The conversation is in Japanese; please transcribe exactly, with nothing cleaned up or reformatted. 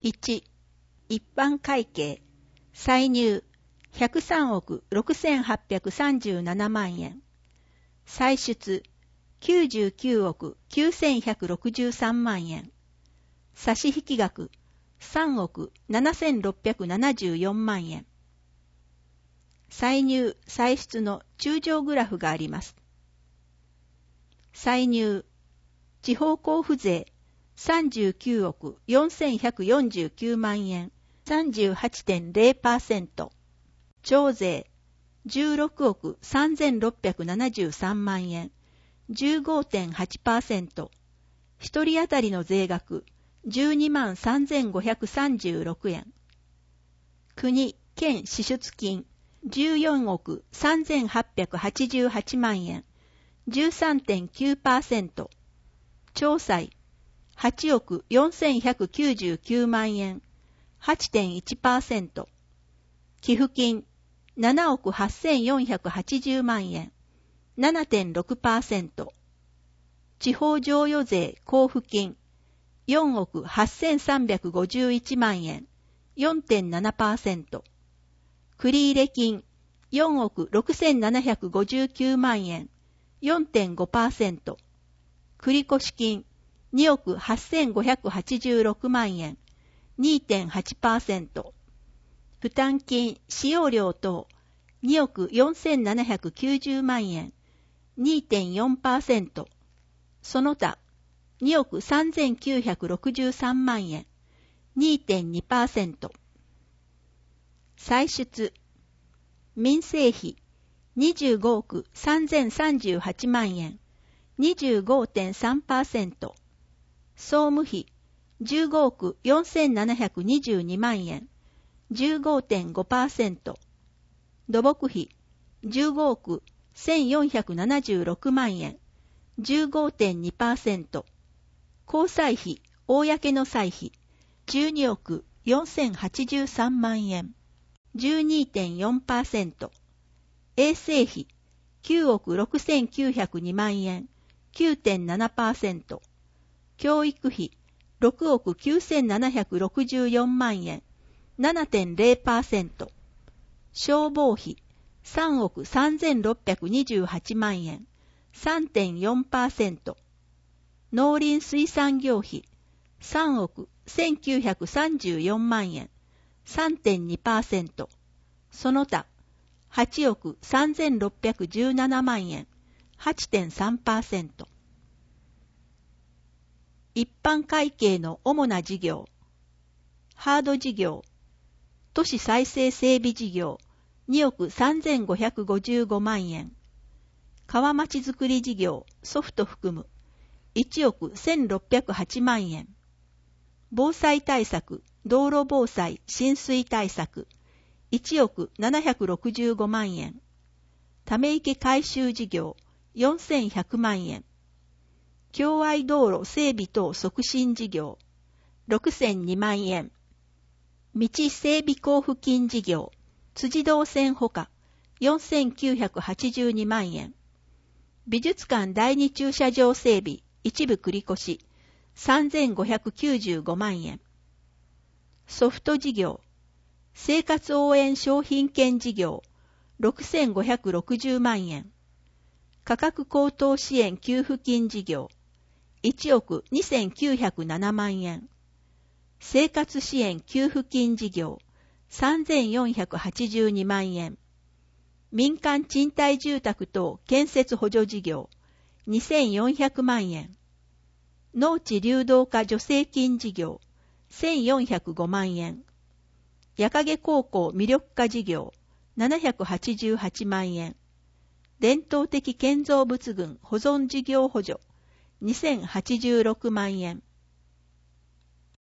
いち、一般会計、歳入ひゃくさんおくろくせんはっぴゃくさんじゅうななまんえん、歳出きゅうじゅうきゅうおくきゅうせんひゃくろくじゅうさんまんえん、差引額さんおくななせんろっぴゃくななじゅうよんまんえん。歳入・歳出の中条グラフがあります。歳入、地方交付税さんじゅうきゅうおくよんせんひゃくよんじゅうきゅうまんえん さんじゅうはちてんゼロパーセント、徴税じゅうろくおくさんぜんろっぴゃくななじゅうさんまんえん じゅうごてんはちパーセント、一人当たりの税額じゅうにまんさんぜんごひゃくさんじゅうろくえん、国・県支出金じゅうよんおくさんぜんはっぴゃくはちじゅうはちまんえん じゅうさんてんきゅうパーセント、徴歳はちおくよんせんひゃくきゅうじゅうきゅうまんえん はちてんいちパーセント、寄付金ななおくはっせんよんひゃくはちじゅうまんえん ななてんろくパーセント、地方譲与税交付金よんおくはっせんさんびゃくごじゅういちまんえん よんてんななパーセント、繰入金よんおくろくせんななひゃくごじゅうきゅうまんえん よんてんごパーセント、繰越金におくはっせんごひゃくはちじゅうろくまんえん にてんはちパーセント、負担金使用料等におくよんせんななひゃくきゅうじゅうまんえん にてんよんパーセント、その他におくさんぜんきゅうひゃくろくじゅうさんまんえん にてんにパーセント、歳出民生費にじゅうごおくさんぜんさんじゅうはちまんえん にじゅうごてんさんパーセント、総務費じゅうごおくよんせんななひゃくにじゅうにまんえん じゅうごてんごパーセント、土木費じゅうごおくせんよんひゃくななじゅうろくまんえん じゅうごてんにパーセント、公債費公の歳費じゅうにおくよんせんはちじゅうさんまんえん じゅうにてんよんパーセント、衛生費きゅうおくろくせんきゅうひゃくにまんえん きゅうてんななパーセント、教育費ろくおくきゅうせんななひゃくろくじゅうよんまんえん ななてんゼロパーセント、消防費さんおくさんぜんろっぴゃくにじゅうはちまんえん さんてんよんパーセント、農林水産業費さんおくせんきゅうひゃくさんじゅうよんまんえん さんてんにパーセント、その他はちおくさんぜんろっぴゃくじゅうななまんえん はちてんさんパーセント、一般会計の主な事業、ハード事業、都市再生整備事業におくさんぜんごひゃくごじゅうごまんえん、川町づくり事業ソフト含むいちおくせんろっぴゃくはちまんえん、防災対策道路防災浸水対策いちおくななひゃくろくじゅうごまんえん、ため池改修事業よんせんひゃくまんえん、共愛道路整備等促進事業ろくせんにまんえん、道整備交付金事業辻道線ほかよんせんきゅうひゃくはちじゅうにまんえん、美術館第二駐車場整備一部繰り越しさんぜんごひゃくきゅうじゅうごまんえん、ソフト事業生活応援商品券事業ろくせんごひゃくろくじゅうまんえん、価格高騰支援給付金事業いちおくにせんきゅうひゃくななまんえん、生活支援給付金事業さんぜんよんひゃくはちじゅうにまんえん、民間賃貸住宅等建設補助事業にせんよんひゃくまんえん、農地流動化助成金事業せんよんひゃくごまんえん、矢影高校魅力化事業ななひゃくはちじゅうはちまんえん、伝統的建造物群保存事業補助にせんはちじゅうろくまんえん、